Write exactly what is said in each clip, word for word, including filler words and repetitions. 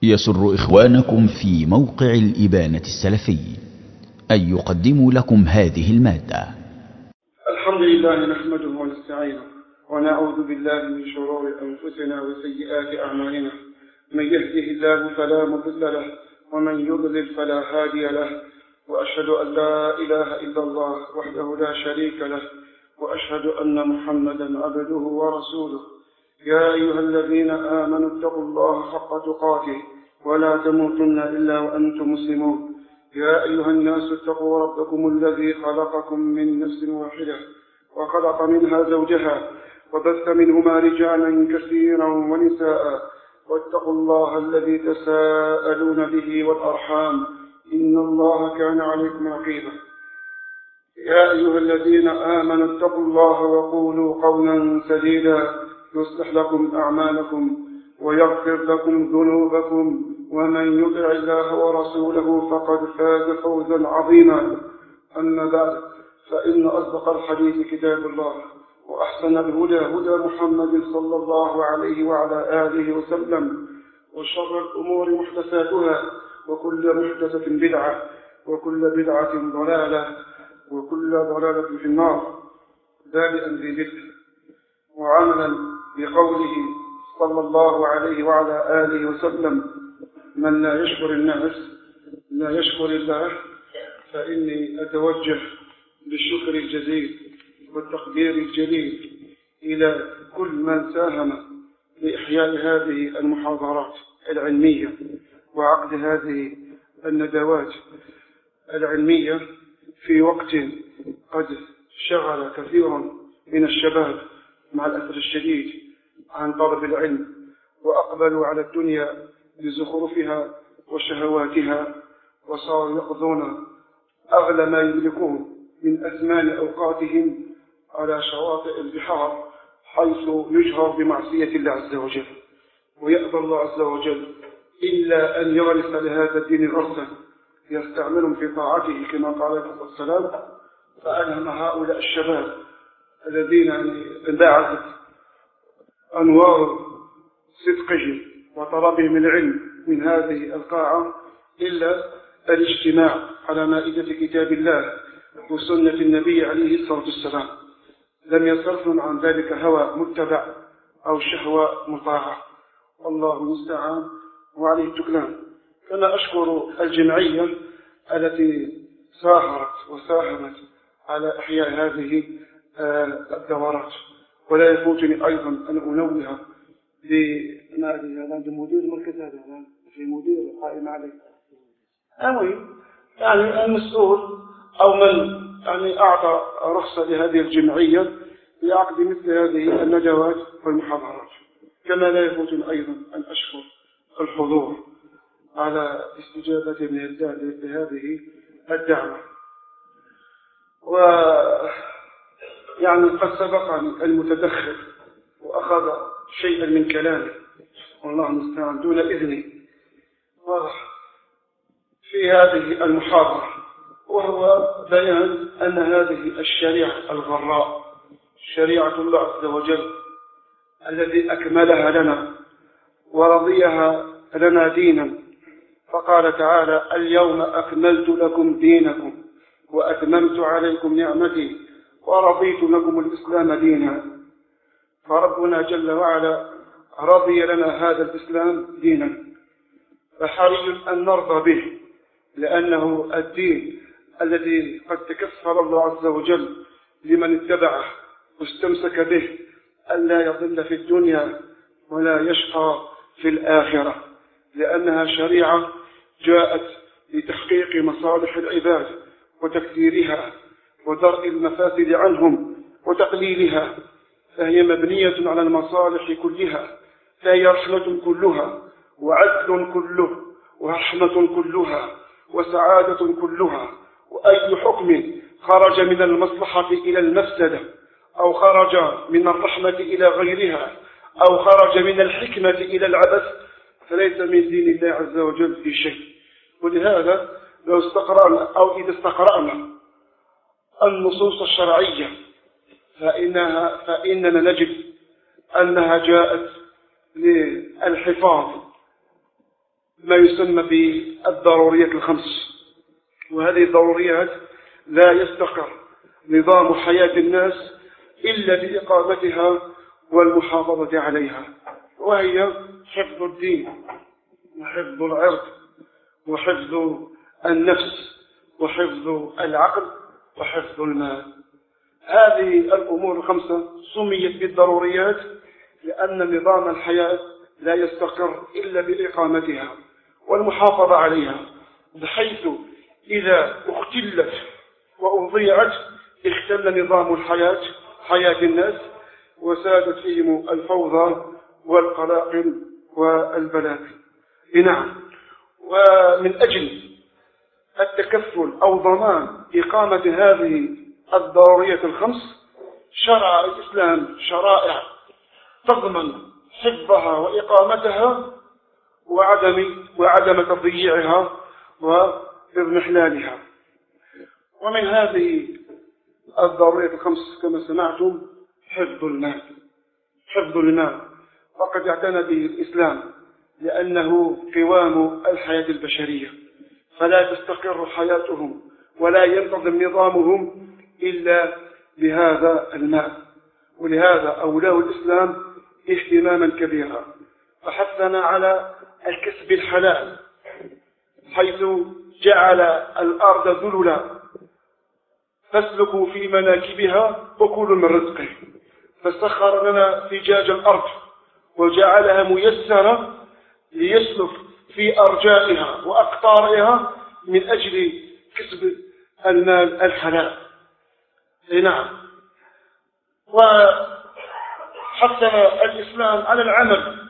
يسر إخوانكم في موقع الإبانة السلفي أن يقدموا لكم هذه المادة. الحمد لله نحمده ونستعينه ونعوذ بالله من شرور أنفسنا وسيئات أعمالنا، من يهده الله فلا مضل له ومن يضلل فلا هادي له، وأشهد أن لا إله إلا الله وحده لا شريك له، وأشهد أن محمدا عبده ورسوله. يا أيها الذين آمنوا اتقوا الله حق تقاته ولا تموتن إلا وأنتم مسلمون. يا أيها الناس اتقوا ربكم الذي خلقكم من نفس واحدة وخلق منها زوجها وبث منهما رجالا كثيرا ونساء، واتقوا الله الذي تساءلون به والأرحام إن الله كان عليكم رقيبا. يا أيها الذين آمنوا اتقوا الله وقولوا قولا سديدا يصلح لكم أعمالكم ويغفر لكم ذنوبكم، ومن يطع الله ورسوله فقد فاز فوزا عظيما. أما بعد، فإن أصدق الحديث كتاب الله، وأحسن الهدى هدى محمد صلى الله عليه وعلى آله وسلم، وشر الأمور محدثاتها، وكل محدثة بدعة، وكل بدعة ضلالة، وكل ضلالة في النار. بادئا بذكر وعملا بقوله صلى الله عليه وعلى آله وسلم: من لا يشكر الناس لا يشكر الله. فإني أتوجه بالشكر الجزيل والتقدير الجليل إلى كل من ساهم لإحياء هذه المحاضرات العلمية وعقد هذه الندوات العلمية في وقت قد شغل كثير من الشباب مع الأسف الشديد عن طلب العلم، وأقبلوا على الدنيا بزخرفها وشهواتها، وصاروا يقضون أغلى ما يملكون من أثمان أوقاتهم على شواطئ البحار، حيث يجهر بمعصية الله عز وجل، ويأبى الله عز وجل إلا أن يغرس لهذا الدين غرسا يستعملهم في طاعته كما قال عليه السلام. فألهم هؤلاء الشباب الذين انبعثت أنوار صدقهم وطلبهم العلم من هذه القاعة إلا الاجتماع على مائدة كتاب الله وسنة النبي عليه الصلاة والسلام. لم يصرفهم عن ذلك هوى متبع أو شهوة مطاعة، والله المستعان وعليه التكلان. كما أشكر الجمعية التي ساهرت وساهمت على إحياء هذه الدورات، ولا يفوتني أيضا أن أنوه لما أدري مدير مركز هذا في مدير قائم عليه أمين، يعني المسؤول أو من يعني أعطى رخصة لهذه الجمعية لعقد مثل هذه الندوات والمحاضرات. كما لا يفوتني أيضا أن أشكر الحضور على استجابة لهذه الدعوة. و يعني قد سبقني المتدخل وأخذ شيئا من كلامي، والله المستعان دون إذني، في هذه المحاضرة، وهو بيان أن هذه الشريعة الغراء شريعة الله عز وجل الذي أكملها لنا ورضيها لنا دينا، فقال تعالى: اليوم أكملت لكم دينكم وأتممت عليكم نعمتي ورضيت لكم الإسلام دينا. فربنا جل وعلا رضي لنا هذا الإسلام دينا، فحري أن نرضى به، لأنه الدين الذي قد تكفل الله عز وجل لمن اتبعه واستمسك به ألا يضل في الدنيا ولا يشقى في الآخرة، لأنها شريعة جاءت لتحقيق مصالح العباد وتكثيرها ودرء المفاسد عنهم وتقليلها، فهي مبنية على المصالح كلها، فهي رحمة كلها وعدل كله ورحمة كلها وسعادة كلها. وأي حكم خرج من المصلحة إلى المفسدة أو خرج من الرحمة إلى غيرها أو خرج من الحكمة إلى العبث فليس من دين الله عز وجل في شيء. ولهذا لو استقرأنا أو إذا استقرأنا النصوص الشرعية فإنها فإننا نجد أنها جاءت للحفاظ ما يسمى بالضروريات الخمس، وهذه الضروريات لا يستقر نظام حياة الناس إلا بإقامتها والمحافظة عليها، وهي حفظ الدين وحفظ العرض وحفظ النفس وحفظ العقل وحفظ المال. هذه الأمور الخمسة سميت بالضروريات لأن نظام الحياة لا يستقر إلا بإقامتها والمحافظة عليها، بحيث إذا اختلت وأضيعت اختل نظام الحياة حياة الناس وسادت فيهم الفوضى والقلاقل والبلاء. نعم، ومن أجل التكفل أو ضمان إقامة هذه الضرورية الخمس شرع الإسلام شرائع تضمن حفظها وإقامتها وعدم وعدم تضييعها واضمحلالها. ومن هذه الضرورية الخمس كما سمعتم حفظ المال. حفظ المال وقد اعتنى به الإسلام لأنه قوام الحياة البشرية، فلا تستقر حياتهم ولا ينتظم نظامهم إلا بهذا المال، ولهذا أولاه الإسلام اهتماما كبيرا، فحثنا على الكسب الحلال حيث جعل الأرض ذللا فاسلكوا في مناكبها وكلوا من رزقه، فسخر لنا فجاج الأرض وجعلها ميسرة ليسلك في أرجائها وأقطارها من أجل كسب المال الحلال. نعم، وحثنا الإسلام على العمل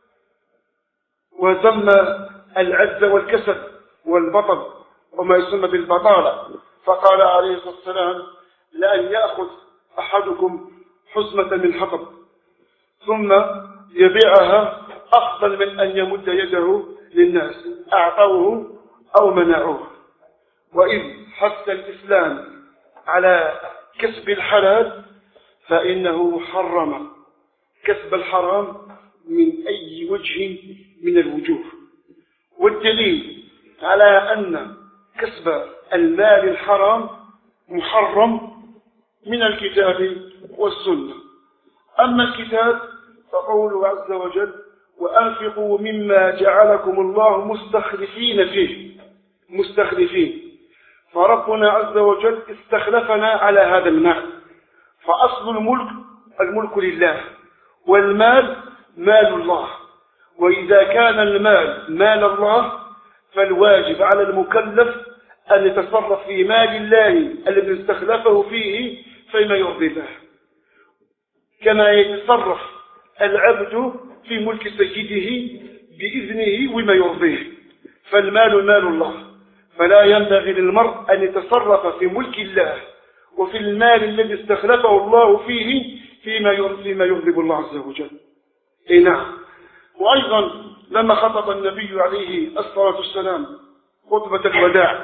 وذم العجز والكسل والبطل وما يسمى بالبطالة، فقال عليه الصلاة والسلام لأن يأخذ أحدكم حزمة من حطب ثم يبيعها أفضل من أن يمد يده للناس أعطوه أو منعوه. وإذ حث الإسلام على كسب الحلال فإنه حرم كسب الحرام من أي وجه من الوجوه، والدليل على أن كسب المال الحرام محرم من الكتاب والسنة. أما الكتاب فقوله عز وجل وأنفقوا مما جعلكم الله مستخلفين فيه مستخلفين، فربنا عز وجل استخلفنا على هذا المال، فأصل الملك الملك لله والمال مال الله، وإذا كان المال مال الله فالواجب على المكلف أن يتصرف في مال الله الذي استخلفه فيه فيما يرضي الله، كما يتصرف العبد في ملك سيده بإذنه وما يرضيه، فالمال مال الله، فلا ينبغي للمرء أن يتصرف في ملك الله وفي المال الذي استخلفه الله فيه فيما فيما يغضب الله عز وجل. اي نعم. وأيضا لما خطب النبي عليه الصلاة والسلام خطبة الوداع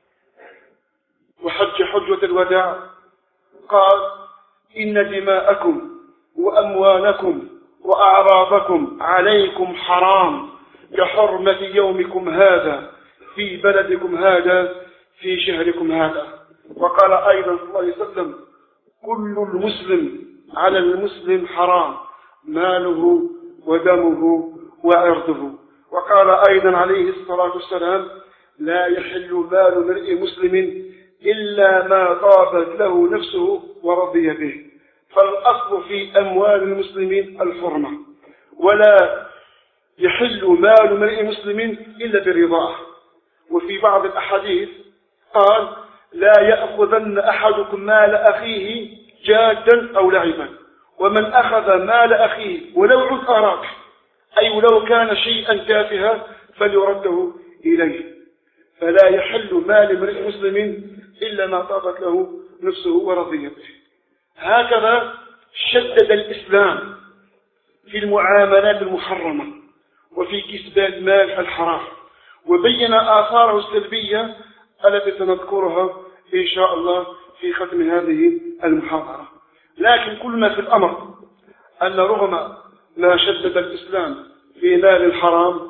وحج حجة الوداع قال إن دماءكم وأموالكم وأعراضكم عليكم حرام كحرمة يومكم هذا في بلدكم هذا في شهركم هذا. وقال أيضا صلى الله عليه وسلم كل المسلم على المسلم حرام ماله ودمه وعرضه. وقال أيضا عليه الصلاة والسلام لا يحل مال امرئ مسلم إلا ما طابت له نفسه ورضي به، فالأصل في أموال المسلمين الحرمة، ولا يحل مال امرئ مسلم إلا برضاه. وفي بعض الأحاديث قال لا يأخذن أحدكم مال أخيه جادا أو لعبا، ومن أخذ مال أخيه ولو عد أراك أي ولو كان شيئا تافها فليرده إليه، فلا يحل مال امرئ مسلم إلا ما طابت له نفسه ورضي به. هكذا شدد الإسلام في المعاملات المحرمة وفي كسب المال الحرام، وبين آثاره السلبية التي سنذكرها إن شاء الله في ختم هذه المحاضرة. لكن كل ما في الأمر أن رغم ما شدد الإسلام في مال الحرام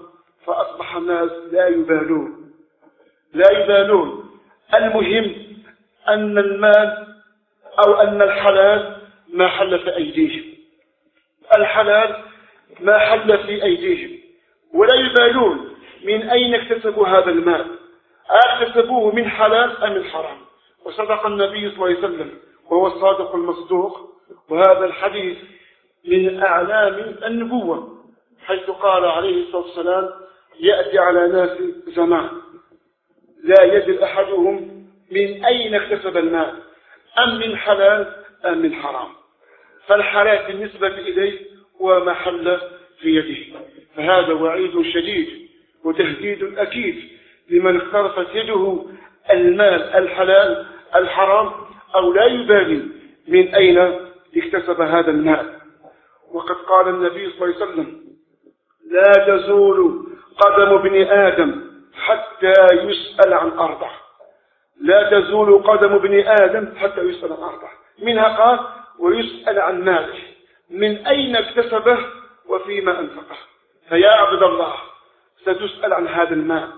فأصبح الناس لا يبالون لا يبالون المهم أن المال أو أن الحلال ما حل في أيديهم، الحلال ما حل في أيديهم، ولا يبالون من أين اكتسبوا هذا المال، اكتسبوه من حلال أم من حرام. وصدق النبي صلى الله عليه وسلم وهو الصادق المصدوق، وهذا الحديث من أعلام النبوة، حيث قال عليه الصلاة والسلام: يأتي على ناس زمان لا يدري أحدهم من أين اكتسب المال، أم من حلال أم من حرام. فالحلال بالنسبة إليه هو ما حل في يده، فهذا وعيد شديد وتهديد أكيد لمن اخترفت يده المال الحلال الحرام أو لا يبالي من أين اكتسب هذا المال. وقد قال النبي صلى الله عليه وسلم: لا تزول قدم ابن آدم حتى يسأل عن أربع. لا تزول قدم ابن آدم حتى يسأل عن أربع، منها قال: ويسأل عن ماله، من أين اكتسبه وفيما أنفقه. فيا عبد الله، ستسأل عن هذا المال،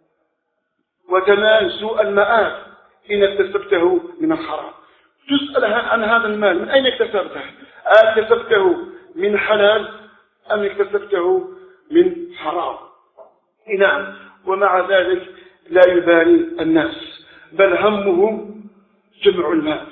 وتنال سوء المآب إن اكتسبته من الحرام. تسأل عن هذا المال، من أين اكتسبته؟ اكتسبته من حلال أم اكتسبته من حرام؟ نعم. ومع ذلك لا يبالي الناس، بل همهم جمع المال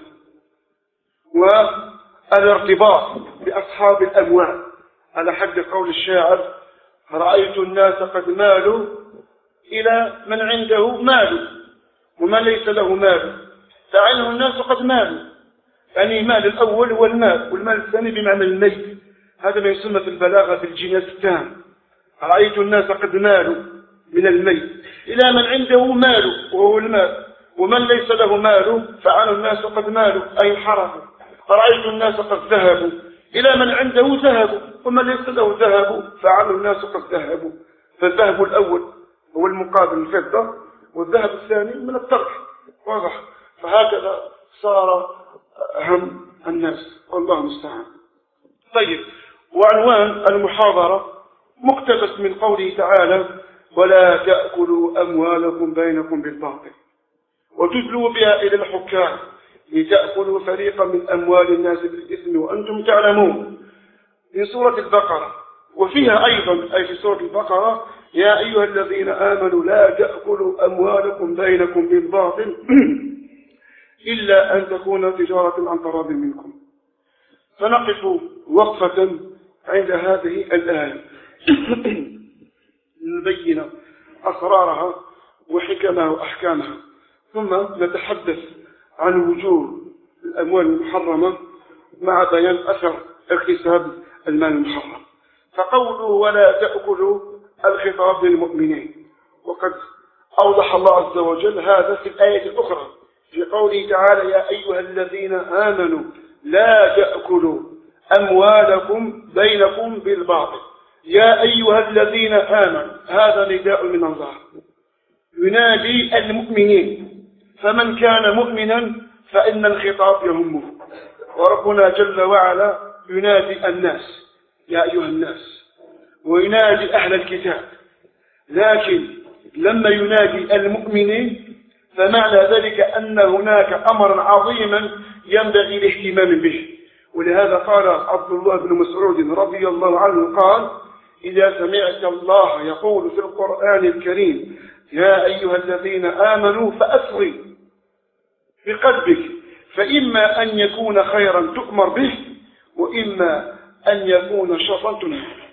والارتباط بأصحاب الأموال، على حد قول الشاعر: رأيت الناس قد مالوا إلى من عنده مال ومن ليس له مال، فعله الناس قد مالوا. يعني المال الأول هو المال، والمال الثاني بمعنى الميت. هذا ما يسمى في البلاغة الجناس التام: رأيت الناس قد مالوا من الميت إلى من عنده مال وهو المال، ومن ليس له مال فعله الناس قد مالوا أي حرفوا. رأيت الناس قد ذهبوا إلى من عنده ذهب، ومن ليس له ذهب فعله الناس قد ذهبوا. فالذهب الأول هو المقابل الفضة، والذهب الثاني من الترك. واضح؟ فهكذا صار هم الناس، والله المستعان. طيب، وعنوان المحاضرة مقتبس من قوله تعالى: ولا تأكلوا أموالكم بينكم بالباطل وتدلوا بها إلى الحكام لتأكلوا فريقا من أموال الناس بالإثم وأنتم تعلمون، في سورة البقرة. وفيها أيضا، أي في سورة البقرة: يا أيها الذين آمنوا لا تأكلوا أموالكم بينكم بالباطل إلا أن تكون تجارة عن تراض منكم. فنقف وقفة عند هذه الآية نبين أسرارها وحكمها وأحكامها، ثم نتحدث عن وجوه الأموال المحرمة مع بيان أثر اكتساب المال المحرم. فقوله ولا تأكلوا الخطاب للمؤمنين، وقد أوضح الله عز وجل هذا في الآية الأخرى في قوله تعالى: يا أيها الذين آمنوا لا تأكلوا أموالكم بينكم بالباطل. يا أيها الذين آمنوا، هذا نداء من الله ينادي المؤمنين، فمن كان مؤمنا فإن الخطاب يهمه. وربنا جل وعلا ينادي الناس: يا أيها الناس، وينادي أهل الكتاب. لكن لما ينادي المؤمنين فمعنى ذلك أن هناك أمرا عظيما ينبغي الاهتمام به. ولهذا قال عبد الله بن مسعود رضي الله عنه قال: إذا سمعت الله يقول في القرآن الكريم يا أيها الذين آمنوا فأسري بقلبك، فإما أن يكون خيرا تؤمر به وإما أن يكون شرا تنهى عنه.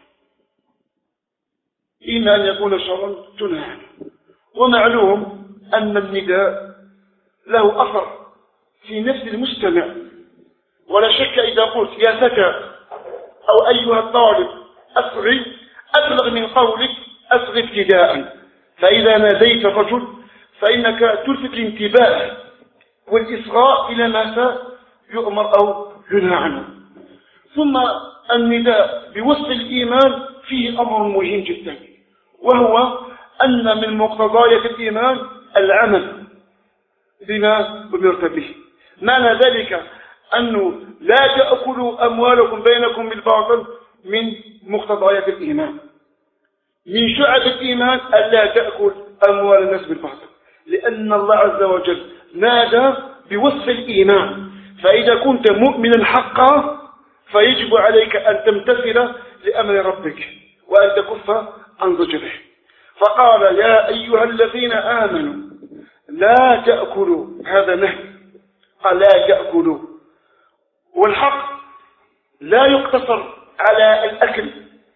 إما أن يكون شرا تنهى عنه. ومعلوم أن النداء له أثر في نفس المستمع، ولا شك إذا قلت يا فتى أو أيها الطالب أصغي أبلغ من قولك أصغي ابتداء. فإذا ناديت الرجل فإنك تلفت الانتباه والإصغاء إلى ما يؤمر أو ينهى عنه. ثم النداء بوصف الإيمان فيه أمر مهم جدا، وهو أن من مقتضيات الإيمان العمل بما أمرت به. معنى ذلك أنه لا تأكلوا أموالكم بينكم بالباطل من مقتضيات الإيمان. من شعب الإيمان ألا تأكل أموال الناس بالباطل، لأن الله عز وجل نادى بوصف الإيمان، فإذا كنت مؤمنا حقا فيجب عليك أن تمتثل لأمر ربك وأن تكف عن ضجره. فقال يا أيها الذين آمنوا لا تأكلوا، هذا نهي، قال لا تأكلوا. والحق لا يقتصر على الأكل،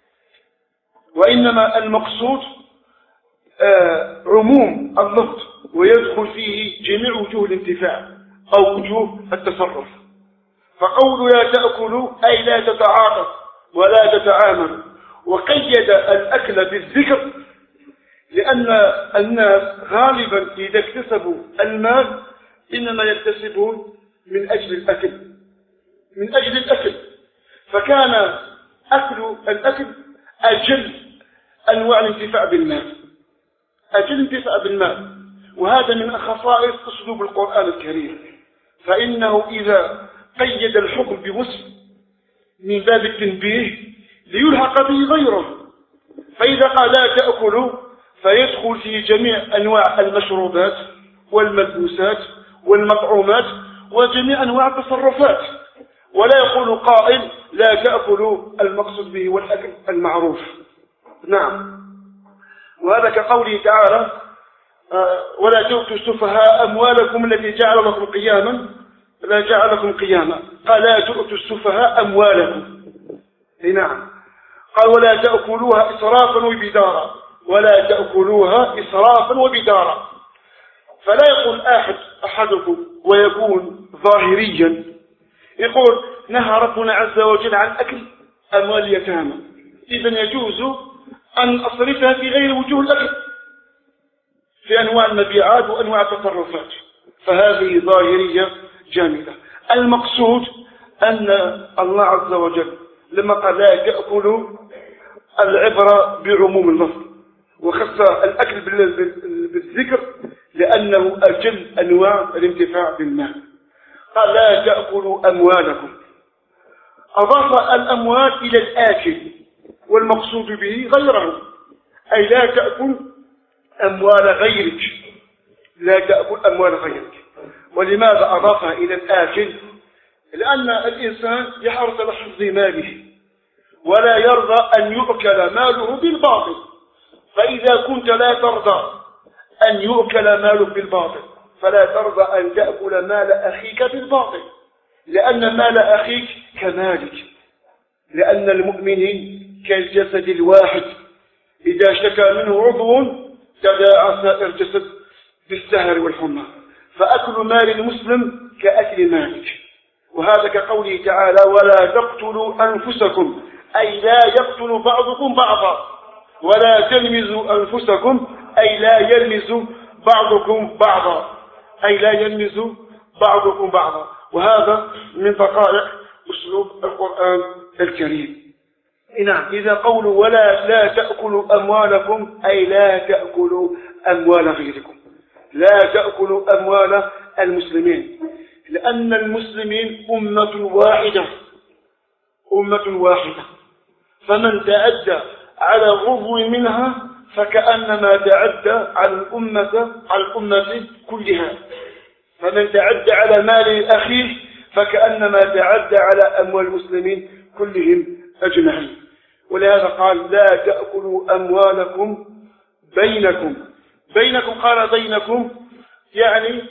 وإنما المقصود آه عموم اللفظ، ويدخل فيه جميع وجوه الانتفاع أو وجوه التصرف. فقول لا تأكلوا أي لا تتعاطوا ولا تتعاملوا، وقيد الأكل بالذكر لأن الناس غالبا إذا اكتسبوا المال إنما يكتسبون من أجل الأكل من أجل الأكل فكان أكل الأكل أجل أنواع الانتفاع بالمال أجل الانتفاع بالمال وهذا من خصائص أسلوب القرآن الكريم، فإنه إذا قيد الحكم بوصف من باب التنبيه ليلحق به غيره، فإذا قال لا تأكلوا فيدخل في جميع أنواع المشروبات والملبوسات والمطعومات وجميع أنواع التصرفات، ولا يقول قائل لا تأكلوا المقصود به والأكل المعروف. نعم، وهذا كقوله تعالى ولا تؤتوا السفهاء أموالكم التي جعل لكم قياما لا جعل لكم قياما، قال لا تؤتوا السفهاء أموالكم. نعم، قال ولا تأكلوها إسرافا وبدارا، ولا تأكلوها إسرافا وبدارا. فلا يقول أحد أحدكم ويكون ظاهريا يقول نهى ربنا عز وجل عن أكل أموال اليتامى، إذن يجوز أن أصرفها في غير وجوه الأكل في أنواع المبيعات وأنواع التصرفات، فهذه ظاهرية جامدة. المقصود أن الله عز وجل لما قال لا تأكلوا العبرة بعموم اللفظ، وخص الأكل بالذكر لأنه أجل أنواع الانتفاع بالمال. قال لا تأكلوا أموالكم، أضاف الأموال إلى الآكل والمقصود به غيره، أي لا تأكل أموال غيرك، لا تأكل أموال غيرك. ولماذا أضافها إلى الآكل؟ لأن الإنسان يحرص على حفظ ماله ولا يرضى أن يؤكل ماله بالباطل، فإذا كنت لا ترضى أن يؤكل مالك بالباطل فلا ترضى أن تأكل مال أخيك بالباطل، لأن مال أخيك كمالك، لأن المؤمنين كالجسد الواحد إذا اشتكى منه عضو تداعى سائر الجسد بالسهر والحمى، فأكل مال المسلم كأكل مالك. وهذا كقوله تعالى ولا تقتلوا أنفسكم، أي لا يقتل بعضكم بعضا، ولا تلمزوا أنفسكم أي لا يلمز بعضكم بعضا، أي لا يلمز بعضكم بعضا. وهذا من دقائق أسلوب القرآن الكريم. نعم، إذا قولوا ولا لا تأكلوا أموالكم أي لا تأكلوا أموال غيركم، لا تأكلوا أموال المسلمين، لأن المسلمين أمة واحدة أمة واحدة، فمن تعدى على عضو منها فكأنما تعدى على الأمة على الأمة كلها، فمن تعدى على مال أخيه فكأنما تعدى على أموال المسلمين كلهم أجمعين. ولهذا قال لا تأكلوا أموالكم بينكم بينكم قال بينكم يعني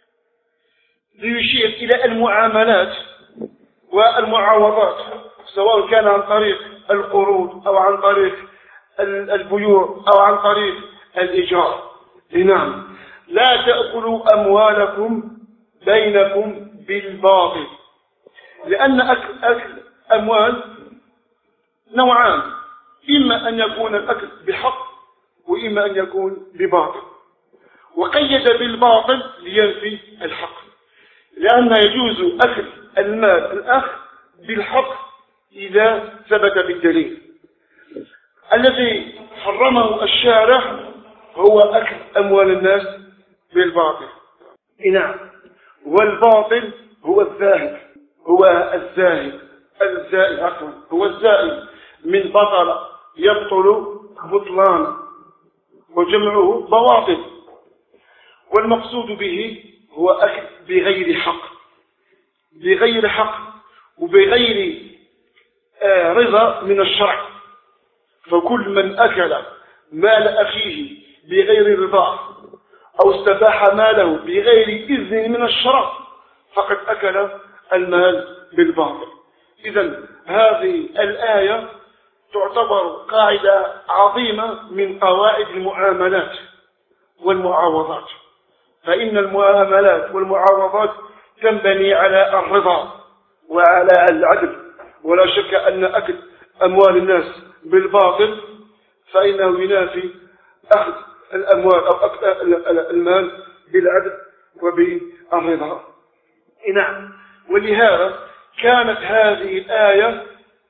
ليشير إلى المعاملات والمعاوضات، سواء كان عن طريق القروض أو عن طريق البيوع أو عن طريق الإيجار. نعم، لا تأكلوا أموالكم بينكم بالباطل، لأن أكل, أكل أموال نوعان، إما أن يكون الأكل بحق وإما أن يكون بباطل، وقيد بالباطل لينفي الحق، لأن يجوز أكل المال الأخ بالحق إذا ثبت بالدليل. الذي حرمه الشارع هو أكل أموال الناس بالباطل. نعم، والباطل هو الذاهب هو الزاهد الزائد عفوا هو الزائد من بطل يبطل بطلان، وجمعه بواطل، والمقصود به هو أكل بغير حق، بغير حق وبغير آه رضا من الشرع. فكل من أكل مال أخيه بغير رضا أو استباح ماله بغير إذن من الشرع فقد أكل المال بالباطل. إذن هذه الآية تعتبر قاعدة عظيمة من قواعد المعاملات والمعاوضات، فإن المعاملات والمعاوضات تنبني على الرضا وعلى العدل، ولا شك أن أكل أموال الناس بالباطل فإنه ينافي أخذ الأموال أو أخذ المال بالعدل وبالرضا. نعم، ولهذا كانت هذه الآية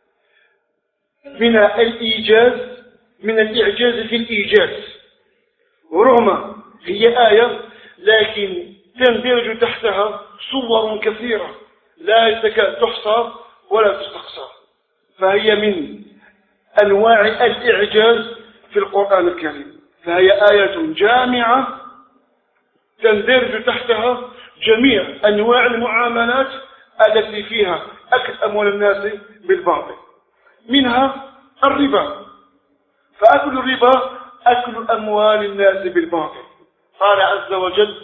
من الإيجاز، من الإعجاز في الإيجاز، ورغم هي آية لكن تندرج تحتها صور كثيرة لا تكاد تحصى ولا تستقصى، فهي من أنواع الإعجاز في القرآن الكريم، فهي آية جامعة تندرج تحتها جميع أنواع المعاملات التي فيها أكل أموال الناس بالباطل، منها الربا، فأكل الربا أكل أموال الناس بالباطل. قال عز وجل: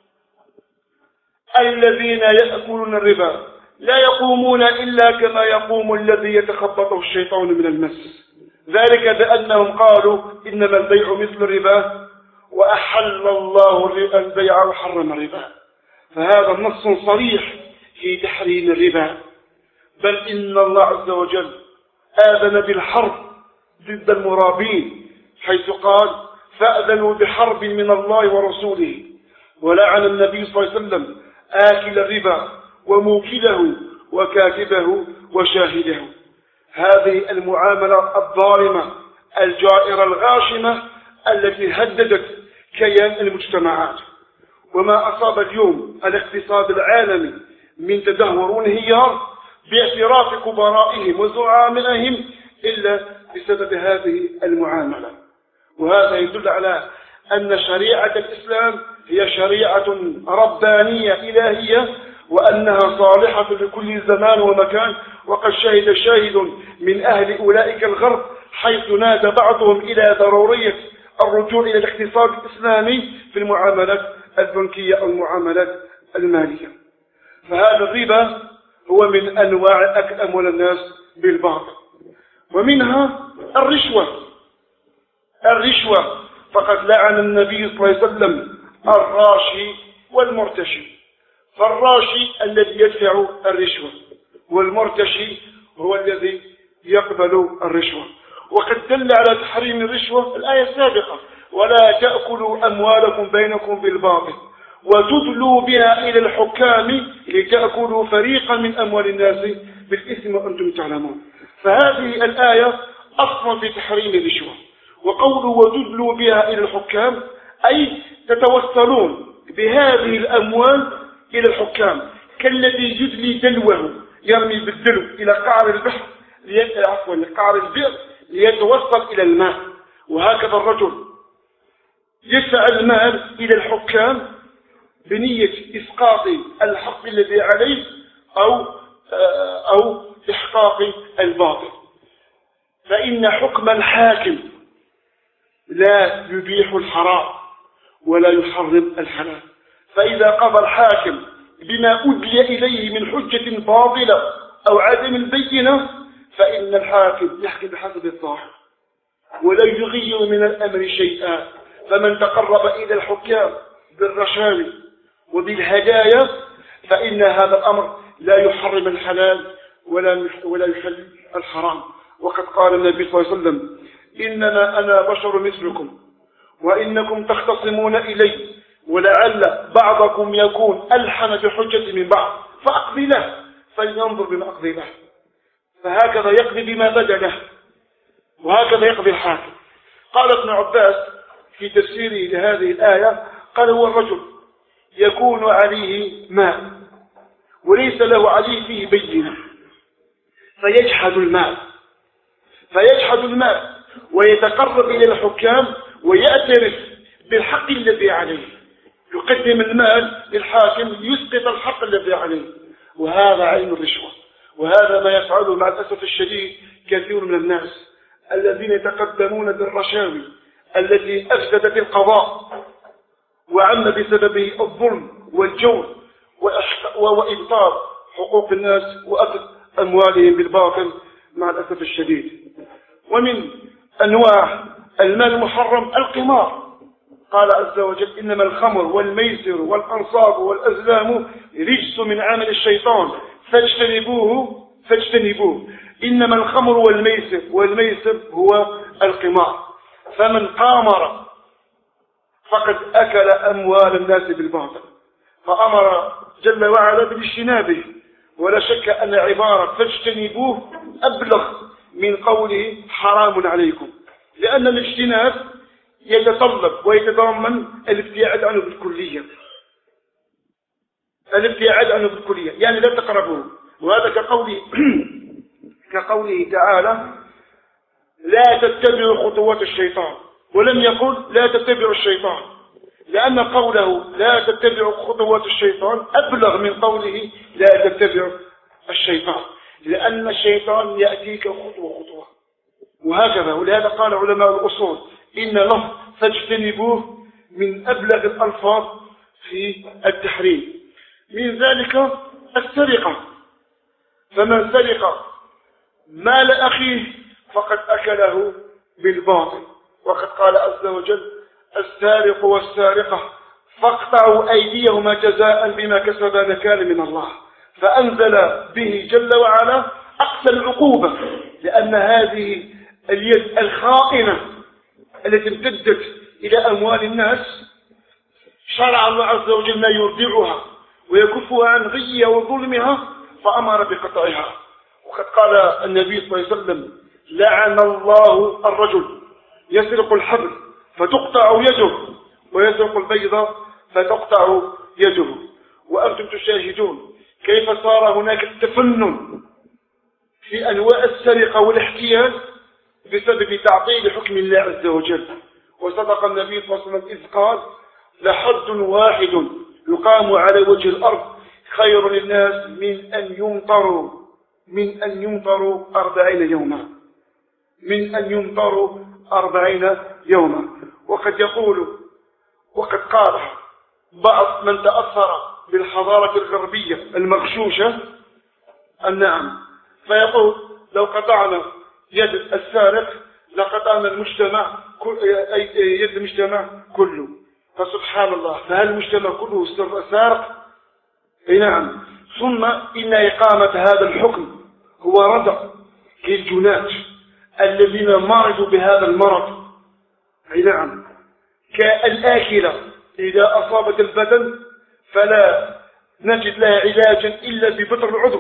الذين يأكلون الربا لا يقومون إلا كما يقوم الذي يتخبطه الشيطان من المس، ذلك بأنهم قالوا إنما البيع مثل الربا وأحل الله البيع وحرم الربا. فهذا نص صريح في تحريم الربا، بل إن الله عز وجل آذن بالحرب ضد المرابين، حيث قال: فأذنوا بحرب من الله ورسوله، ولعن النبي صلى الله عليه وسلم آكل الربا وموكله وكاتبه وشاهده. هذه المعاملة الظالمة الجائرة الغاشمة التي هددت كيان المجتمعات، وما أصاب اليوم الاقتصاد العالمي من تدهور وانهيار باعتراف كبرائهم وزعامائهم إلا بسبب هذه المعاملة. وهذا يدل على أن شريعة الإسلام هي شريعة ربانية إلهية، وأنها صالحة لكل زمان ومكان. وقد شهد شاهد من أهل أولئك الغرب حيث نادى بعضهم إلى ضرورية الرجوع إلى الاقتصاد الإسلامي في المعاملات البنكية أو المعاملات المالية. فهذا الربا هو من أنواع أكل أموال الناس بالباطل. ومنها الرشوة. الرشوة فقد لعن النبي صلى الله عليه وسلم الراشي والمرتشي. فالراشي الذي يدفع الرشوة، والمرتشي هو الذي يقبل الرشوة. وقد دل على تحريم الرشوة الآية السابقة: ولا تأكلوا أموالكم بينكم بالباطل وتدلوا بها إلى الحكام لتأكلوا فريقا من أموال الناس بالإثم وأنتم تعلمون. فهذه الآية أصلا في تحريم الرشوة. وقولوا وتدلوا بها إلى الحكام أي تتوصلون بهذه الأموال إلى الحكام، كالذي يدلي دلوه يرمي بالدلو إلى قعر البحر عفوا قعر البئر ليتوصل إلى الماء. وهكذا الرجل يدفع المال إلى الحكام بنية إسقاط الحق الذي عليه أو أو إحقاق الباطل. فإن حكم الحاكم لا يبيح الحرام ولا يحرم الحلال، فإذا قضى الحاكم بما أدلي إليه من حجة باطلة أو عدم البينة فإن الحاكم يحكم بحسب الظاهر ولا يغير من الأمر شيئا. فمن تقرب إلى الحكام بالرشاوي وبالهدايا فإن هذا الأمر لا يحرم الحلال ولا ولا يحل الحرام. وقد قال النبي صلى الله عليه وسلم: إنما أنا بشر مثلكم وإنكم تختصمون إلي ولعل بعضكم يكون ألحن بحجة من بعض فأقضي له فلينظر بما أقضي له. فهكذا يقضي بما بدا له، وهكذا يقضي الحاكم. قال ابن عباس في تفسيره لهذه الآية قال: هو الرجل يكون عليه مال وليس له عليه فيه بينة فيجحد المال فيجحد المال ويتقرب إلى الحكام ويعترف بالحق الذي عليه، يقدم المال للحاكم ليسقط الحق الذي عليه، وهذا عين الرشوة. وهذا ما يفعله مع الأسف الشديد كثير من الناس الذين يتقدمون بالرشاوي التي أفسدت القضاء وعم بسببه الظلم والجور وإبطال حقوق الناس وأخذ أموالهم بالباطل مع الأسف الشديد. ومن أنواع المال المحرم القمار. قال عز وجل: إنما الخمر والميسر والأنصاب والأزلام رجس من عمل الشيطان فاجتنبوه فاجتنبوه إنما الخمر والميسر والميسر هو القمار. فمن قامر فقد أكل أموال الناس بالباطل، فأمر جل وعلا باجتنابه. ولا شك أن عبارة فاجتنبوه أبلغ من قوله حرام عليكم، لأن الاجتناب يتطلب ويتضمن الابتعاد عنه بالكلية، الابتعاد عنه بالكلية يعني لا تقربوه. وهذا كقوله كقوله تعالى: لا تتبعوا خطوات الشيطان، ولم يقل لا تتبعوا الشيطان، لأن قوله لا تتبعوا خطوات الشيطان أبلغ من قوله لا تتبعوا الشيطان، لأن الشيطان يأتيك خطوة خطوة وهكذا. ولهذا قال علماء الأصول: إن لفظ فاجتنبوه من أبلغ الألفاظ في التحريم. من ذلك السرقة، فمن سرق مال أخيه فقد أكله بالباطل، وقد قال عز وجل: السارق والسارقة فاقطعوا أيديهما جزاء بما كسبا نكالا من الله. فأنزل به جل وعلا أقصى العقوبة، لأن هذه اليد الخائنة التي امتدت إلى أموال الناس شرع الله عز وجل ما يردعها ويكفها عن غيها وظلمها، فأمر بقطعها. وقد قال النبي صلى الله عليه وسلم: لعن الله الرجل يسرق الحبل فتقطع يده ويسرق البيضة فتقطع يده. وأنتم تشاهدون كيف صار هناك التفنن في أنواع السرقة والاحتيال بسبب تعطيل حكم الله عز وجل. وصدق النبي صلى الله عليه وسلم إذ قال: لحد واحد يقام على وجه الأرض خير للناس من أن يمطروا من أن يمطروا أربعين يوما من أن يمطروا أربعين يوما. وقد يقول وقد قال بعض من تأثر بالحضارة الغربية المغشوشة النعم، فيقول: لو قطعنا يد السارق لقطعنا المجتمع يد المجتمع كله. فسبحان الله، فهل المجتمع كله سارق؟ اي نعم. ثم إن إقامة هذا الحكم هو ردع للجنات الذين مرضوا بهذا المرض، اي نعم، كالآكلة إذا أصابت البدن فلا نجد لها علاجا إلا ببتر العضو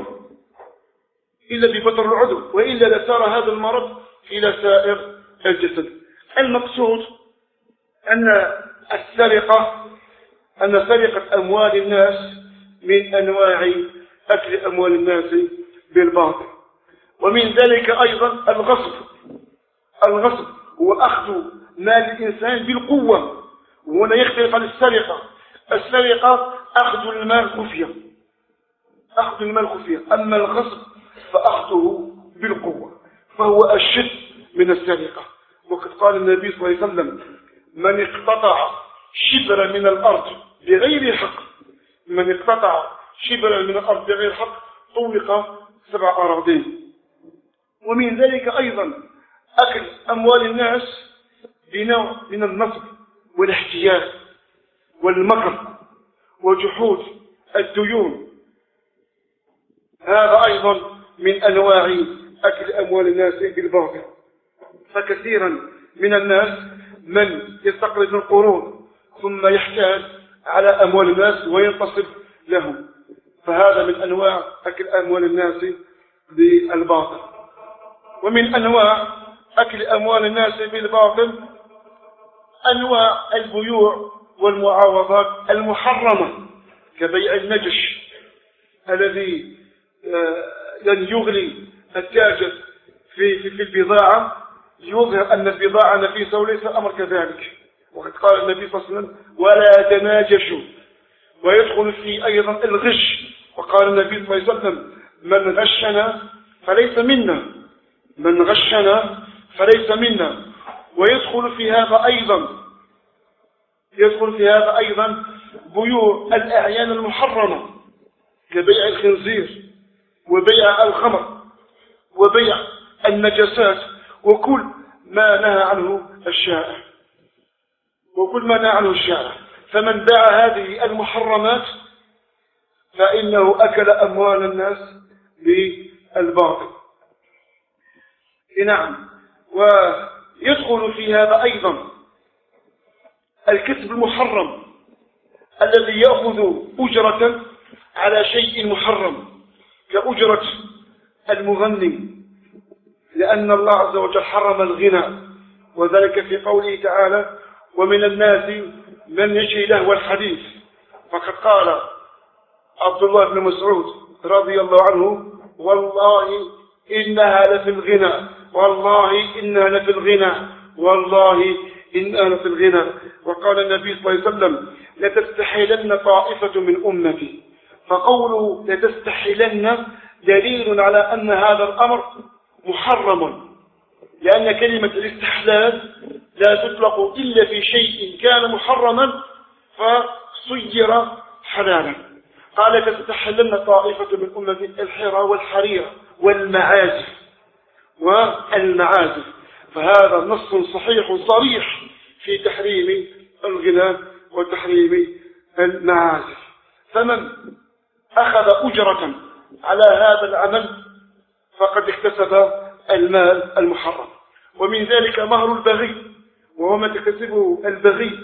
إلا ببتر العضو وإلا لسار هذا المرض إلى سائر الجسد. المقصود أن السرقة أن سرقة أموال الناس من أنواع أكل أموال الناس بالباطل. ومن ذلك أيضا الغصب. الغصب هو أخذ مال الإنسان بالقوة، وهنا يختلف عن السرقة. السرقة أخذ المال خفية أخذ المال خفية أما الغصب فأخذه بالقوة، فهو أشد من السرقة. وقد قال النبي صلى الله عليه وسلم: من اقتطع شبرا من الأرض بغير حق من اقتطع شبرا من الأرض بغير حق طوق سبع أراضين. ومن ذلك أيضا أكل أموال الناس بنوع من النصب والاحتيال والمكر وجحود الديون، هذا أيضا من أنواع أكل أموال الناس بالباطل. فكثيرا من الناس من يستقرض القروض ثم يحتاج على أموال الناس وينتصب لهم، فهذا من أنواع أكل أموال الناس بالباطل. ومن أنواع أكل أموال الناس بالباطل أنواع البيوع والمعاوضات المحرمة، كبيع النجش الذي لن يغلي التاجر في, في, في البضاعة يظهر أن البضاعة نفيسة وليس الأمر كذلك. وقد قال النبي صلى الله عليه وسلم ولا تناجشوا. ويدخل فيه أيضا الغش، وقال النبي صلى الله عليه وسلم من غشنا فليس منا، من غشنا فليس منا. ويدخل في هذا أيضا يدخل في هذا أيضا بيوع الأعيان المحرمة كبيع الخنزير وبيع الخمر وبيع النجاسات وكل ما نهى عنه الشارع وكل ما نهى عنه الشارع. فمن باع هذه المحرمات فإنه أكل أموال الناس بالباطل. نعم. ويدخل في هذا أيضا الكسب المحرم الذي يأخذ أجرة على شيء محرم كأجرة المغني، لأن الله عز وجل حرم الغنى، وذلك في قوله تعالى ومن الناس من يشري لهو الحديث. فقد قال عبد الله بن مسعود رضي الله عنه والله إنها لفي الغنى، والله إنها لفي الغنى، والله إنها لفي الغنى. وقال النبي صلى الله عليه وسلم لتستحيلن طائفة من أمتي. فقوله لتستحيلن دليل على أن هذا الأمر محرم، لأن كلمة الاستحلال لا تطلق إلا في شيء كان محرما فصير حلالا. قال تستحلن طائفة من أمتي الحرى والحرير والمعازف والمعازف. فهذا نص صحيح صريح في تحريم الغناء وتحريم المعازف. فمن أخذ أجرة على هذا العمل فقد اكتسب المال المحرم. ومن ذلك مهر البغي، وهو ما تكتسبه البغي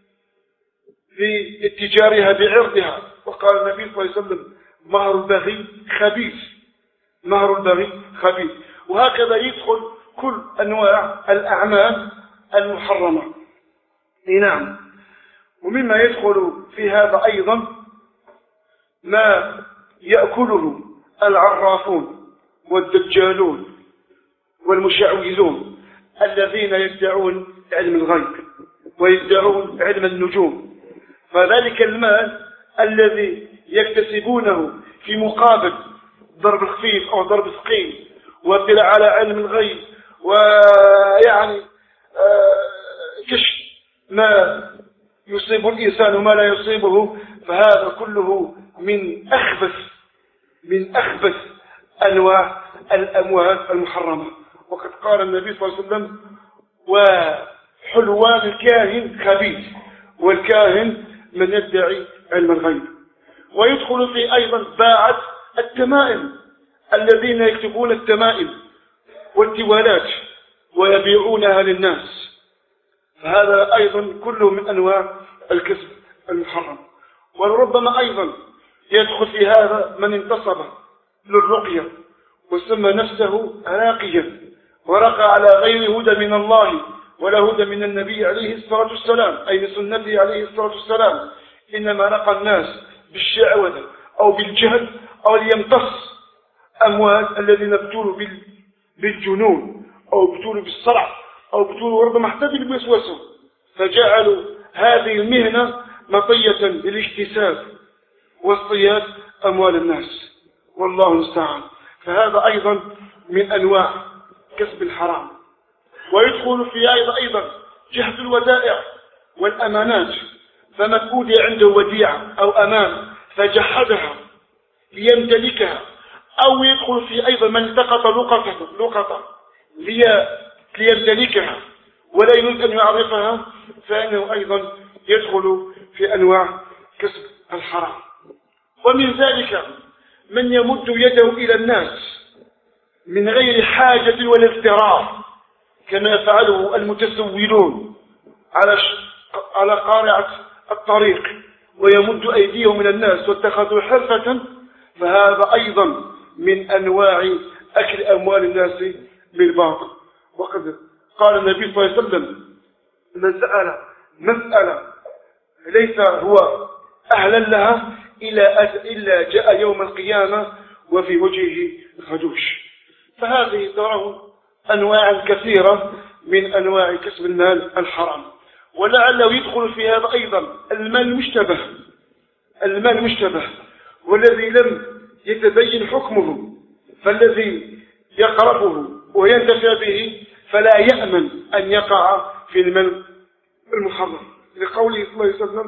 في اتجارها بعرضها. وقال النبي صلى الله عليه وسلم مهر البغي خبيث، مهر البغي خبيث. وهكذا يدخل كل أنواع الأعمال المحرمة. نعم. ومما يدخل في هذا أيضا ما يأكله العرافون والدجالون والمشعوذون الذين يدعون علم الغيب ويدعون علم النجوم. فذلك المال الذي يكتسبونه في مقابل ضرب الخفيف أو ضرب الثقيل واطلاع على علم الغيب ويعني كشف ما يصيب الإنسان وما لا يصيبه، فهذا كله من أخبث من أخبث أنواع الأموال المحرمة. وقد قال النبي صلى الله عليه وسلم وحلوان الكاهن خبيث، والكاهن من يدعي علم الغيب. ويدخل في أيضا باعة التمائم الذين يكتبون التمائم والتوالات ويبيعونها للناس، فهذا أيضا كله من أنواع الكسب المحرم. ولربما أيضا يدخل في هذا من انتصب للرقية وسمى نفسه راقيا ورقى على غير هدى من الله ولا هدى من النبي عليه الصلاة والسلام، أي من سنته عليه الصلاة والسلام، إنما رقى الناس بالشعوذة أو بالجهل أو ليمتص أموال الذين ابتلوا بالجنون أو ابتلوا بالصرع أو ابتلوا ربما احتاجوا بالوسوسة، فجعلوا هذه المهنة مطية للاكتساب واصطياد أموال الناس، والله المستعان. فهذا أيضا من أنواع كسب الحرام. ويدخل في أيضا أيضا جهد الودائع والأمانات، فمن أودي عنده وديعة أو أمانة فجحدها ليمتلكها، أو يدخل في أيضا من التقط لقطة لقطة ليمتلكها ولا يريد أن يعرفها، فإنه أيضا يدخل في أنواع كسب الحرام. ومن ذلك من يمد يده إلى الناس من غير حاجة ولا اضطرار، كما يفعله المتسولون على على قارعة الطريق ويمد أيديهم إلى الناس واتخذوا حرفة، فهذا أيضا من أنواع أكل أموال الناس بالباطل. وقد قال النبي صلى الله عليه وسلم من سأل مسألة ليس هو أهلا لها إلا جاء يوم القيامة وفي وجهه خدوش. فهذه ترون أنواعا كثيرة من أنواع كسب المال الحرام، ولعله يدخل في هذا أيضا المال المشتبه. المال المشتبه والذي لم يتبين حكمه، فالذي يقربه وينتفع به فلا يأمن أن يقع في المال المحرم، لقوله صلى الله عليه وسلم: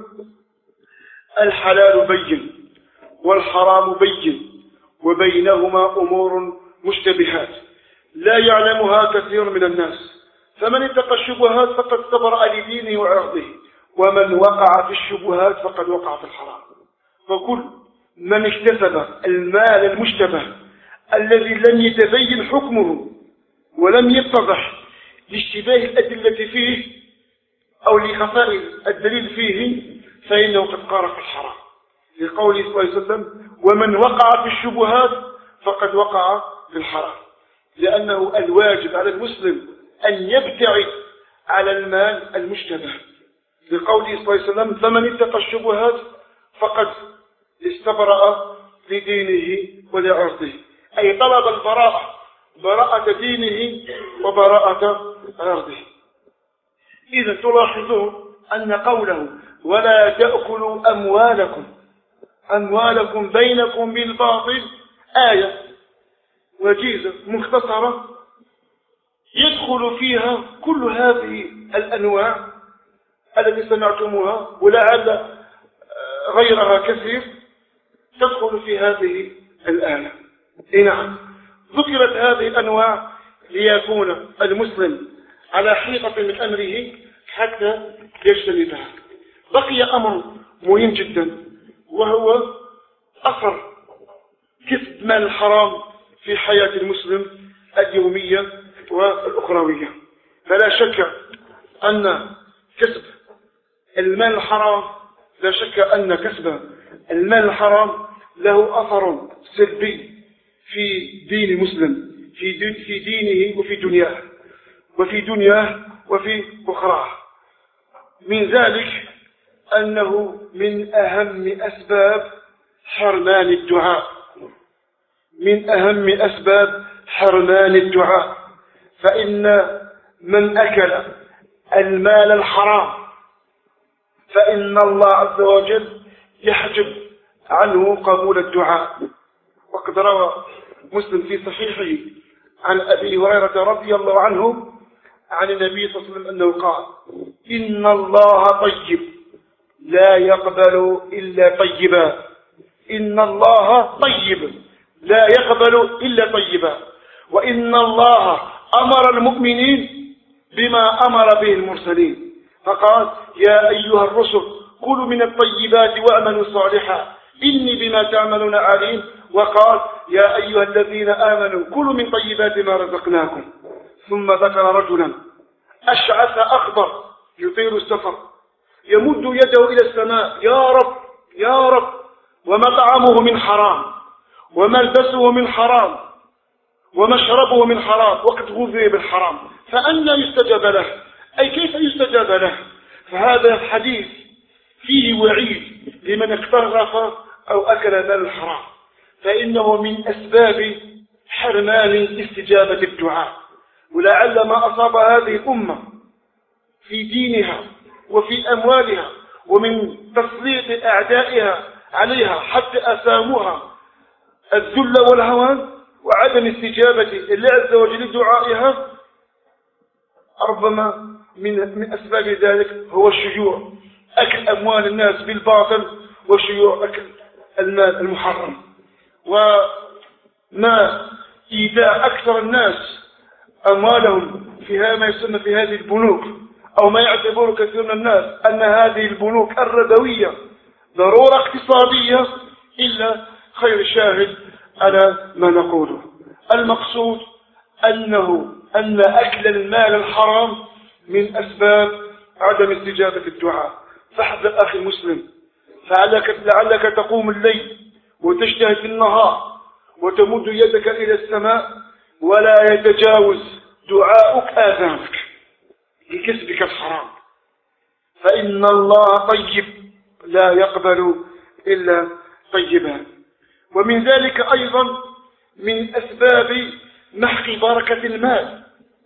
الحلال بين والحرام بين وبينهما أمور مشتبهات لا يعلمها كثير من الناس، فمن اتقى الشبهات فقد استبرأ لدينه وعرضه، ومن وقع في الشبهات فقد وقع في الحرام. فكل من اكتسب المال المشتبه الذي لم يتبين حكمه ولم يتضح لاشتباه الأدلة فيه أو لخفاء الدليل فيه فإنه قد قارف في الحرام، لقوله صلى الله عليه وسلم: ومن وقع في الشبهات فقد وقع في الحرام. لأنه الواجب على المسلم أن يبتعد على المال المشتبه، لقوله صلى الله عليه وسلم: فمن اتقى الشبهات فقد استبرأ لدينه ولعرضه، أي طلب البراءة، براءة دينه وبراءة عرضه. إذا تلاحظون أن قوله: ولا تأكلوا أموالكم أموالكم بينكم بالباطل آية وجيزة مختصرة يدخل فيها كل هذه الأنواع التي سمعتموها، ولعل غيرها كثير تدخل في هذه الآية. نعم، ذكرت هذه الأنواع ليكون المسلم على حيطة من أمره حتى يجتنبها. بقي أمر مهم جدا، وهو أثر كسب مال الحرام في حياة المسلم اليومية والأخروية. فلا شك أن كسب المال الحرام لا شك أن كسب المال الحرام له أثر سلبي في دين المسلم، في دين في دينه وفي دنياه وفي دنياه وفي أخراه. من ذلك أنه من أهم أسباب حرمان الدعاء من أهم أسباب حرمان الدعاء فإن من أكل المال الحرام فإن الله عز وجل يحجب عنه قبول الدعاء. وقد روى مسلم في صحيحه عن أبي هريرة رضي الله عنه عن النبي صلى الله عليه وسلم أنه قال: إن الله طيب لا يقبل إلا طيبا إن الله طيب لا يقبل إلا طيبا وإن الله أمر المؤمنين بما أمر به المرسلين، فقال: يا أيها الرسل كلوا من الطيبات واعملوا صالحا إني بما تعملون عليم. وقال: يا أيها الذين آمنوا كلوا من طيبات ما رزقناكم. ثم ذكر رجلا أشعث أخضر يطيل السفر يمد يده إلى السماء: يا رب يا رب، ومطعمه من حرام وملبسه من حرام ومشربه من حرام وقد غذي بالحرام، فأنى يستجاب له؟ أي كيف يستجاب له؟ فهذا الحديث فيه وعيد لمن اقترف أو أكل مال الحرام، فإنه من أسباب حرمان استجابة الدعاء. ولعل ما أصاب هذه الأمة في دينها وفي أموالها ومن تسليط أعدائها عليها حتى أساموها الذل والهوان وعدم استجابة الله عز وجل لدعائها، ربما من من أسباب ذلك هو الشيوع، أكل أموال الناس بالباطل وشيوع أكل المال المحرم. وما إيداع أكثر الناس أموالهم في ما يسمى في هذه البنوك، أو ما يعتبر كثير من الناس أن هذه البنوك الربوية ضرورة اقتصادية، إلا خير شاهد على ما نقوله. المقصود أنه أن أكل المال الحرام من أسباب عدم استجابة الدعاء. فاحذر أخي المسلم، فعلك لعلك تقوم الليل وتجتهد في النهار وتمد يدك إلى السماء ولا يتجاوز دعاؤك آذانك لكسبك الحرام، فإن الله طيب لا يقبل إلا طيبا. ومن ذلك أيضا من أسباب محق بركة المال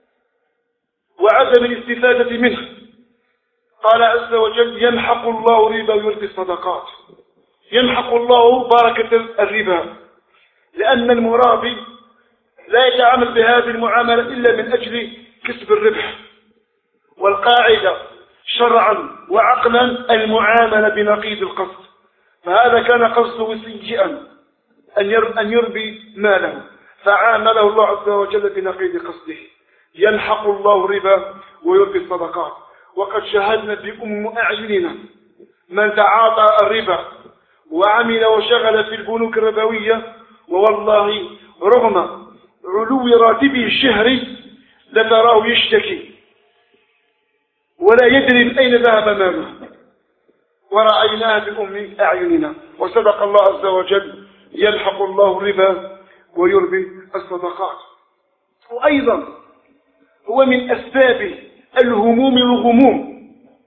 وعدم الاستفادة منه. قال عز وجل: يمحق الله الربا ويربي الصدقات. يمحق الله بركة الربا، لأن المرابي لا يتعامل بهذه المعاملة إلا من أجل كسب الربح، والقاعدة شرعا وعقلا المعاملة بنقيض القصد، فهذا كان قصده سيئا أن يربي ماله، فعامله الله عز وجل بنقيض قصده. يمحق الله الربا ويربي الصدقات. وقد شاهدنا بأم أعيننا من تعاطى الربا وعمل وشغل في البنوك الربوية، ووالله رغم علو راتبه الشهري لتراه يشتكي ولا يدري من أين ذهب ماله، ورأيناها بأم أعيننا. وصدق الله عز وجل: يمحق الله الربا ويربي الصدقات. وأيضا هو من أسباب الهموم والغموم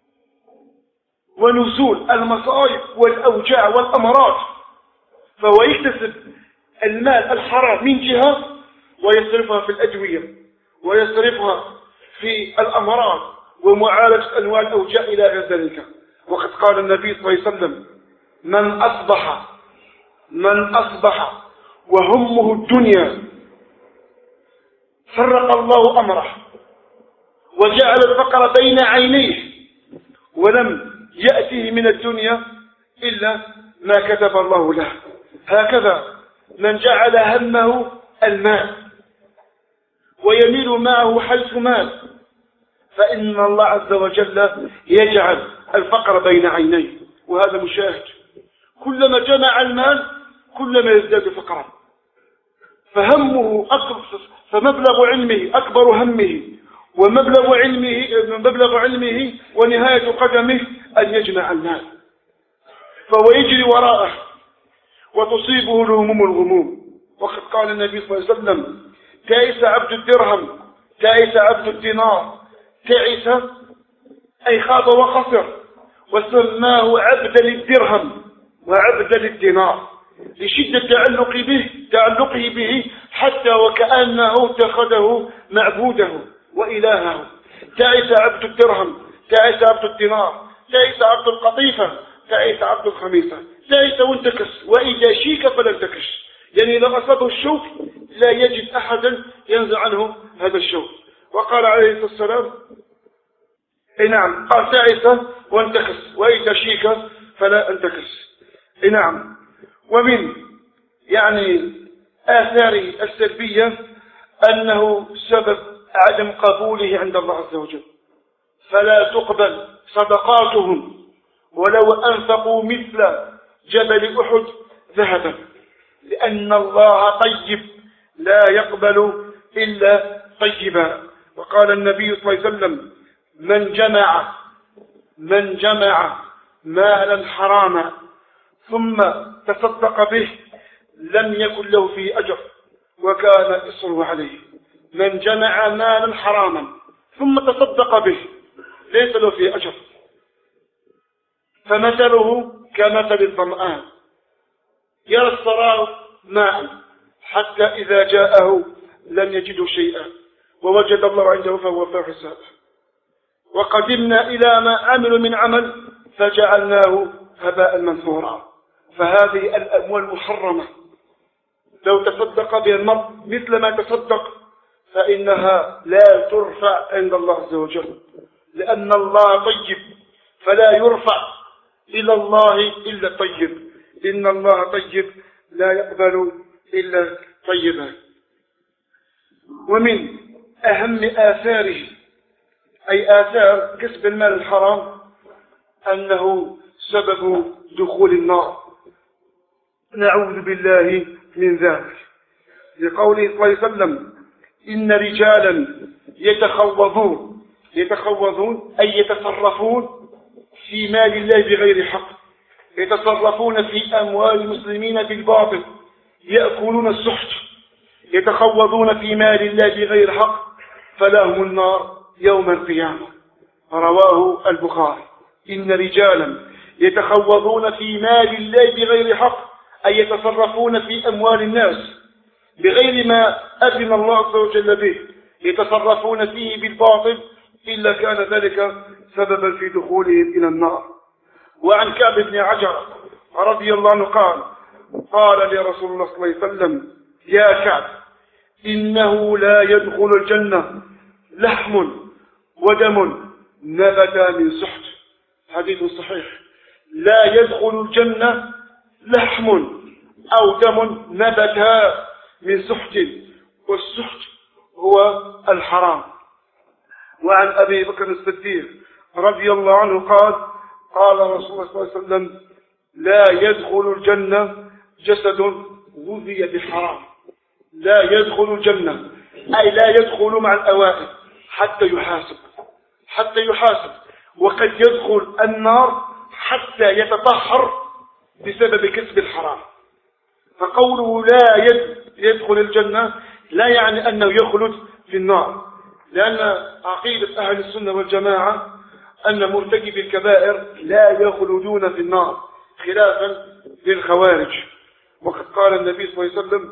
ونزول المصائب والأوجاع والأمراض، فهو يكتسب المال الحرام من جهة ويصرفها في الأدوية ويصرفها في الأمراض ومعالجة أنواع الأوجاع إلى غير ذلك. وقد قال النبي صلى الله عليه وسلم: من أصبح من أصبح وهمه الدنيا فرق الله أمره وجعل الفقر بين عينيه ولم يأته من الدنيا إلا ما كتب الله له. هكذا من جعل همه المال ويميل معه حيث مال، فإن الله عز وجل يجعل الفقر بين عينيه، وهذا مشاهد. كلما جمع المال كلما يزداد فقرا، فهمه أكبر، فمبلغ علمه أكبر همه ومبلغ علمه مبلغ علمه ونهاية قدمه أن يجمع المال، فهو يجري وراءه وتصيبه الهموم الغموم. وقد قال النبي صلى الله عليه وسلم: تعس عبد الدرهم، تعس عبد الدينار. تعس أي خاب وخسر، وسماه عبد للدرهم وعبد للدينار لشدة تعلق به تعلقه به حتى وكأنه اتخذه معبوده وإلهه. تعس عبد الدرهم، تعس عبد الدينار، تعس عبد القطيفة، تعس عبد الخميسة. تعس وانتكس، وإذا شيك فلا انتكش، يعني لو أصابه الشوك لا يجد أحدا ينزع عنه هذا الشوك. وقال عليه الصلاة والسلام: اي نعم، قال تعس وانتكس، وإذا شيك فلا انتكس. اي نعم. ومن يعني آثاره السلبية أنه سبب عدم قبوله عند الله عز وجل، فلا تقبل صدقاتهم ولو أنفقوا مثل جبل أحد ذهبا، لأن الله طيب لا يقبل إلا طيبا. وقال النبي صلى الله عليه وسلم: من جمع من جمع مالا حراما ثم تصدق به لم يكن له فيه أجر وكان إصره عليه. من جمع مالا حراما ثم تصدق به ليس له فيه أجر، فمثله كمثل الظمآن يرى الصراط ماء حتى إذا جاءه لم يجده شيئا ووجد الله عنده فهو في حسابه. وقدمنا إلى ما عملوا من عمل فجعلناه هباء منثورا. فهذه الأموال محرمة، لو تصدق بها المرء مثل ما تصدق فإنها لا ترفع عند الله عز وجل، لأن الله طيب فلا يرفع إلى الله إلا طيب، إن الله طيب لا يقبل إلا طيبا. ومن أهم آثاره أي آثار كسب المال الحرام أنه سبب دخول النار، نعوذ بالله من ذلك، لقوله صلى الله عليه وسلم: إن رجالا يتخوضون يتخوضون أي يتصرفون في مال الله بغير حق، يتصرفون في أموال المسلمين بالباطل، يأكلون السحت، يتخوضون في مال الله بغير حق، فلهم النار يوم القيامة. رواه البخاري. إن رجالا يتخوضون في مال الله بغير حق أي يتصرفون في أموال الناس بغير ما أذن الله عز وجل به، يتصرفون فيه بالباطل، إلا كان ذلك سببا في دخولهم إلى النار. وعن كعب بن عجرة رضي الله عنه قال قال لرسول الله صلى الله عليه وسلم يا كعب إنه لا يدخل الجنة لحم ودم نبت من سحت. حديث صحيح. لا يدخل الجنة لحم أو دم نبت من سحت، والسحت هو الحرام. وعن أبي بكر الصديق رضي الله عنه قال قال رسول الله صلى الله عليه وسلم لا يدخل الجنة جسد غذي بحرام. لا يدخل الجنة أي لا يدخل مع الأوائل حتى يحاسب حتى يحاسب وقد يدخل النار حتى يتطهر بسبب كسب الحرام. فقوله لا يدخل الجنة لا يعني أنه يخلد في النار، لأن عقيدة أهل السنة والجماعة أن مرتكب الكبائر لا يخلدون في النار خلافا للخوارج. وقد قال النبي صلى الله عليه وسلم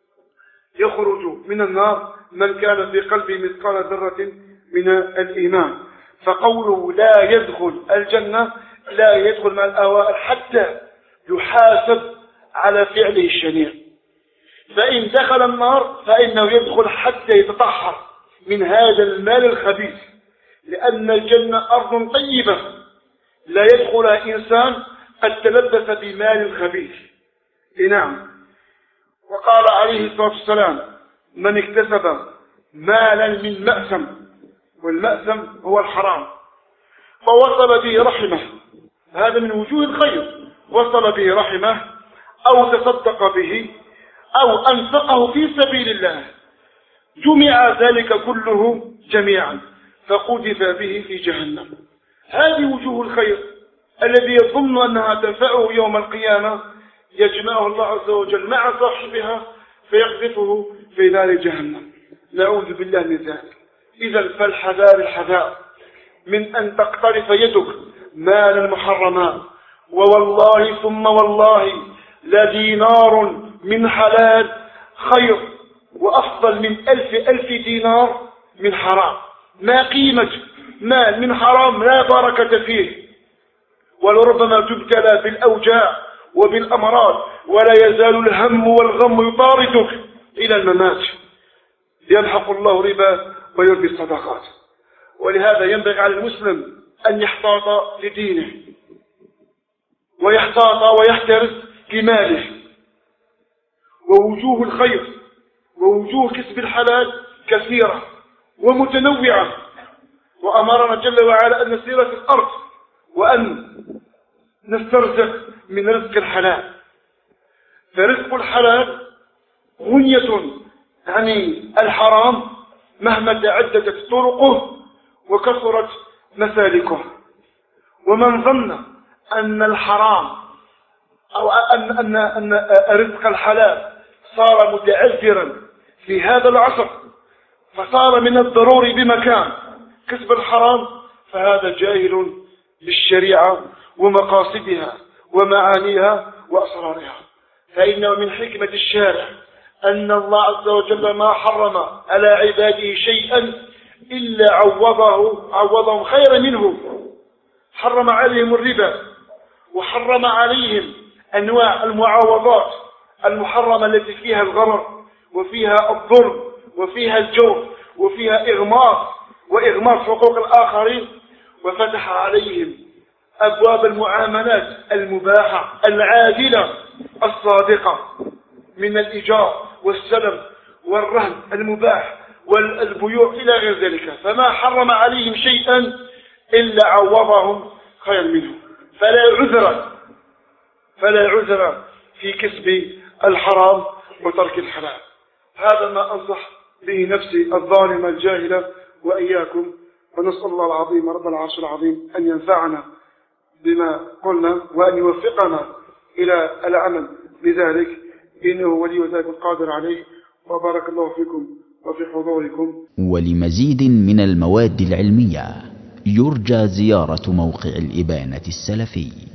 يخرج من النار من كان في قلبه مثقال ذرة من الإيمان. فقوله لا يدخل الجنة لا يدخل مع الأوائل حتى يحاسب على فعله الشنيع. فإن دخل النار فإنه يدخل حتى يتطهر من هذا المال الخبيث، لأن الجنة أرض طيبة لا يدخلها إنسان قد تلبس بمال خبيث. نعم. وقال عليه الصلاة والسلام من اكتسب مالا من مأثم، والمأثم هو الحرام، فوصل به رحمه، هذا من وجوه الخير، وصل به رحمه أو تصدق به أو أنفقه في سبيل الله، جمع ذلك كله جميعا فقذف به في جهنم. هذه وجوه الخير الذي يظن أنها تنفعه يوم القيامة يجمعه الله عز وجل مع صاحبها فيقذفه في نار جهنم. نعوذ بالله من ذلك. إذا فالحذار الحذار من أن تقترف يدك مال المحرمات. ووالله ثم والله لدينار من حلال خير وأفضل من ألف ألف دينار من حرام. ما قيمة مال من حرام لا بركة فيه، ولربما تبتلى بالأوجاع وبالأمراض ولا يزال الهم والغم يطاردك إلى الممات. يمحق الله ربا ويربي الصدقات. ولهذا ينبغي على المسلم أن يحتاط لدينه ويحتاط ويحترس لماله. ووجوه الخير ووجوه كسب الحلال كثيرة ومتنوعة، وأمرنا جل وعلا أن نسير في الأرض وأن نسترزق من رزق الحلال. فرزق الحلال غنية عن الحرام مهما تعددت طرقه وكثرت مسالكه. ومن ظن أن الحرام أو أن, أن, أن رزق الحلال صار متعذرا في هذا العصر فصار من الضروري بمكان كسب الحرام، فهذا جاهل بالشريعة ومقاصدها ومعانيها وأسرارها. فإنه من حكمة الشارع أن الله عز وجل ما حرم على عباده شيئا إلا عوضه عوضهم خيرا منه. حرم عليهم الربا، وحرم عليهم أنواع المعاوضات المحرمة التي فيها الغرر وفيها الظلم وفيها الجور وفيها إغماض وإغماض حقوق الآخرين، وفتح عليهم أبواب المعاملات المباحة العادلة الصادقة من الإيجار والسلم والرهن المباح والبيوع إلى غير ذلك. فما حرم عليهم شيئا إلا عوضهم خيرا منه. فلا عذر فلا عذر في كسب الحرام وترك الحلال. هذا ما أنصح به نفسي الظالمة الجاهلة وإياكم، ونسأل الله العظيم رب العرش العظيم أن ينفعنا بما قلنا وأن يوفقنا إلى العمل بذلك، إنه ولي ذلك القادر عليه. وبارك الله فيكم وفي حضوركم. ولمزيد من المواد العلمية يرجى زيارة موقع الإبانة السلفي.